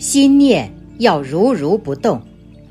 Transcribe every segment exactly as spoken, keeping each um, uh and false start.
心念要如如不动。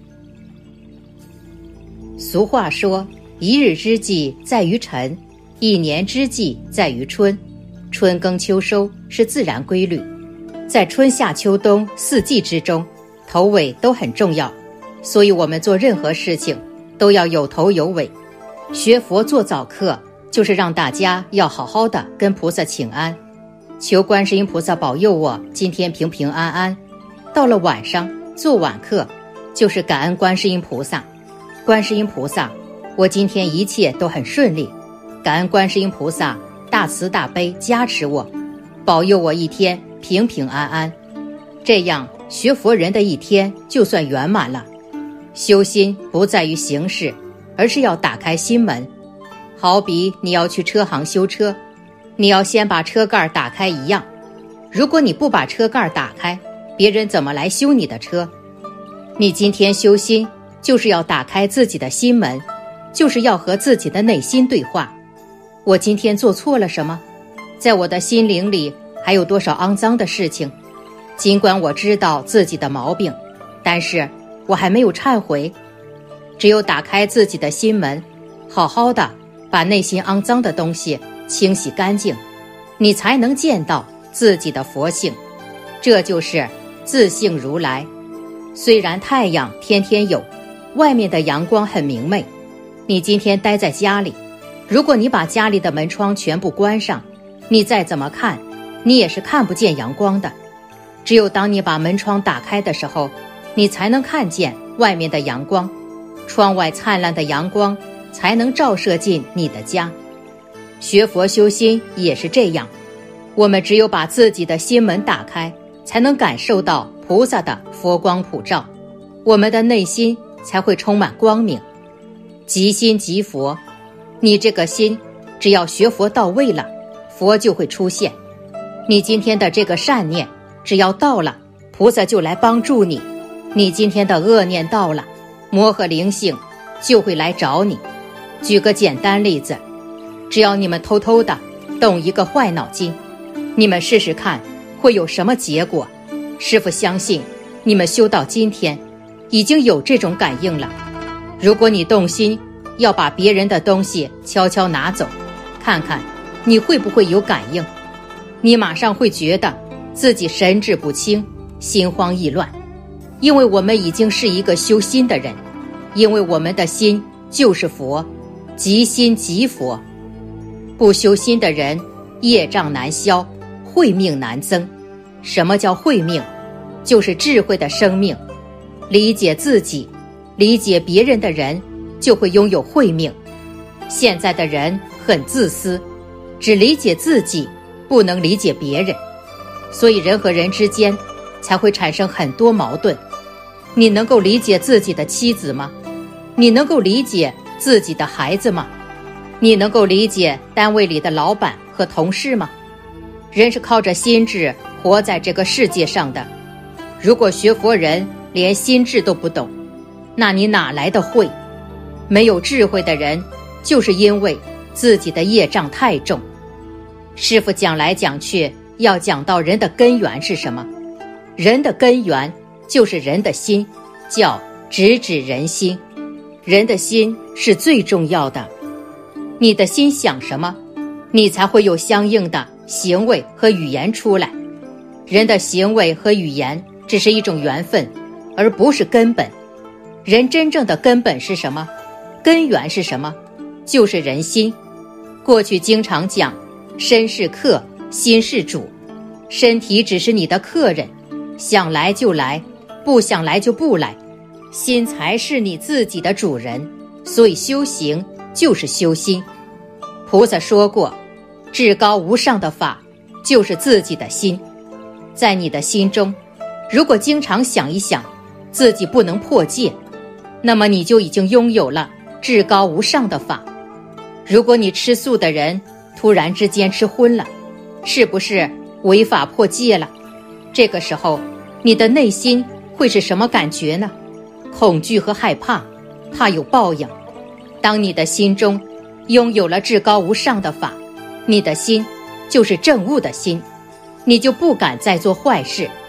俗话说，一日之计在于晨，一年之计在于春。春耕秋收是自然规律，在春夏秋冬四季之中，头尾都很重要，所以我们做任何事情都要有头有尾。学佛做早课，就是让大家要好好的跟菩萨请安，求观世音菩萨保佑我今天平平安安。到了晚上做晚课，就是感恩观世音菩萨，观世音菩萨，我今天一切都很顺利，感恩观世音菩萨大慈大悲加持我，保佑我一天平平安安。这样学佛人的一天就算圆满了。修心不在于形式，而是要打开心门。好比你要去车行修车，你要先把车盖打开一样，如果你不把车盖打开，别人怎么来修你的车？你今天修心，就是要打开自己的心门，就是要和自己的内心对话。我今天做错了什么？在我的心灵里还有多少肮脏的事情？尽管我知道自己的毛病，但是我还没有忏悔。只有打开自己的心门，好好的把内心肮脏的东西清洗干净，你才能见到自己的佛性。这就是自性如来。虽然太阳天天有，外面的阳光很明媚，你今天待在家里，如果你把家里的门窗全部关上，你再怎么看，你也是看不见阳光的。只有当你把门窗打开的时候，你才能看见外面的阳光，窗外灿烂的阳光才能照射进你的家。学佛修心也是这样，我们只有把自己的心门打开，才能感受到菩萨的佛光普照，我们的内心才会充满光明。即心即佛，你这个心只要学佛到位了，佛就会出现。你今天的这个善念只要到了，菩萨就来帮助你。你今天的恶念到了，魔和灵性就会来找你。举个简单例子，只要你们偷偷的动一个坏脑筋，你们试试看会有什么结果。师父相信你们修到今天已经有这种感应了。如果你动心要把别人的东西悄悄拿走，看看你会不会有感应。你马上会觉得自己神志不清，心慌意乱，因为我们已经是一个修心的人，因为我们的心就是佛，即心即佛。不修心的人，业障难消，慧命难增。什么叫慧命？就是智慧的生命。理解自己，理解别人的人，就会拥有慧命。现在的人很自私，只理解自己，不能理解别人，所以人和人之间才会产生很多矛盾。你能够理解自己的妻子吗？你能够理解自己的孩子吗？你能够理解单位里的老板和同事吗？人是靠着心智活在这个世界上的，如果学佛人连心智都不懂，那你哪来的慧？没有智慧的人，就是因为自己的业障太重。师父讲来讲去，要讲到人的根源是什么？人的根源就是人的心，叫直指人心。人的心是最重要的，你的心想什么，你才会有相应的行为和语言出来。人的行为和语言只是一种缘分，而不是根本。人真正的根本是什么？根源是什么？就是人心。过去经常讲，身是客，心是主。身体只是你的客人，想来就来，不想来就不来。心才是你自己的主人，所以修行就是修心。菩萨说过，至高无上的法就是自己的心。在你的心中，如果经常想一想自己不能破戒，那么你就已经拥有了至高无上的法。如果你吃素的人突然之间吃荤了，是不是违法破戒了？这个时候你的内心会是什么感觉呢？恐惧和害怕，怕有报应。当你的心中拥有了至高无上的法，你的心就是正悟的心，你就不敢再做坏事。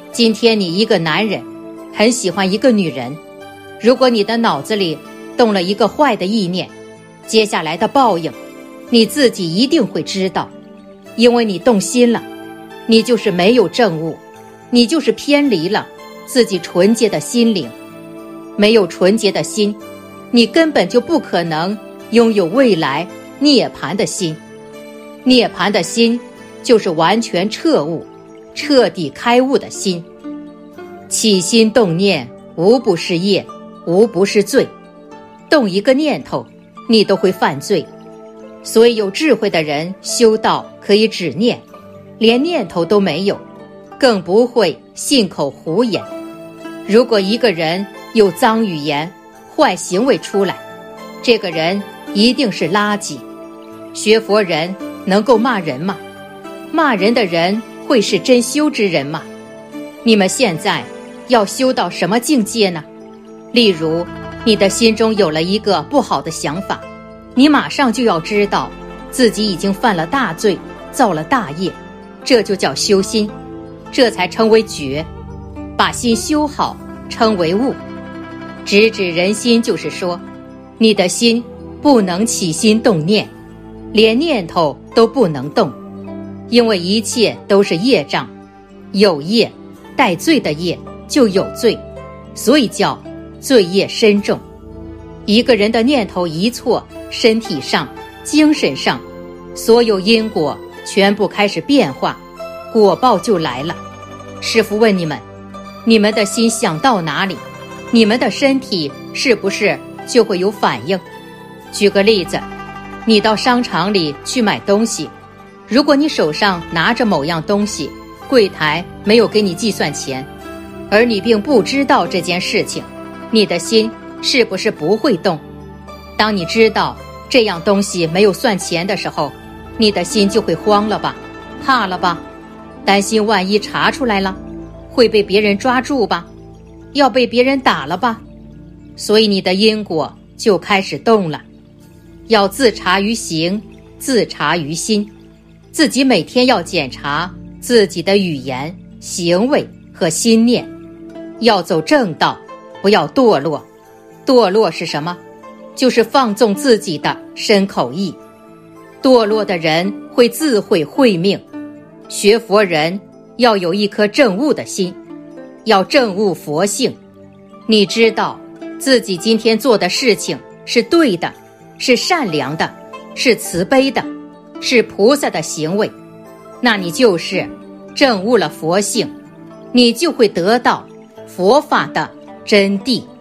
今天你一个男人很喜欢一个女人，如果你的脑子里动了一个坏的意念，接下来的报应你自己一定会知道。因为你动心了，你就是没有证悟，你就是偏离了自己纯洁的心灵。没有纯洁的心，你根本就不可能拥有未来涅槃的心。涅槃的心就是完全彻悟、彻底开悟的心。起心动念无不是业，无不是罪。动一个念头，你都会犯罪。所以有智慧的人修道可以止念，连念头都没有，更不会信口胡言。如果一个人有脏语言、坏行为出来，这个人一定是垃圾。学佛人能够骂人吗？骂人的人会是真修之人吗？你们现在要修到什么境界呢？例如，你的心中有了一个不好的想法，你马上就要知道自己已经犯了大罪，造了大业，这就叫修心，这才称为觉。把心修好称为悟。直指人心就是说，你的心不能起心动念，连念头都不能动，因为一切都是业障，有业带罪的业就有罪，所以叫罪业深重。一个人的念头一错，身体上、精神上，所有因果全部开始变化，果报就来了。师父问你们，你们的心想到哪里，你们的身体是不是就会有反应？举个例子，你到商场里去买东西，如果你手上拿着某样东西，柜台没有给你计算钱，而你并不知道这件事情，你的心是不是不会动？当你知道这样东西没有算钱的时候，你的心就会慌了吧，怕了吧，担心万一查出来了，会被别人抓住吧，要被别人打了吧，所以你的因果就开始动了。要自察于行，自察于心，自己每天要检查自己的语言、行为和心念，要走正道，不要堕落。堕落是什么？就是放纵自己的身口意。堕落的人会自毁慧命。学佛人要有一颗正悟的心，要正悟佛性。你知道自己今天做的事情是对的，是善良的，是慈悲的，是菩萨的行为，那你就是正悟了佛性，你就会得到佛法的真谛。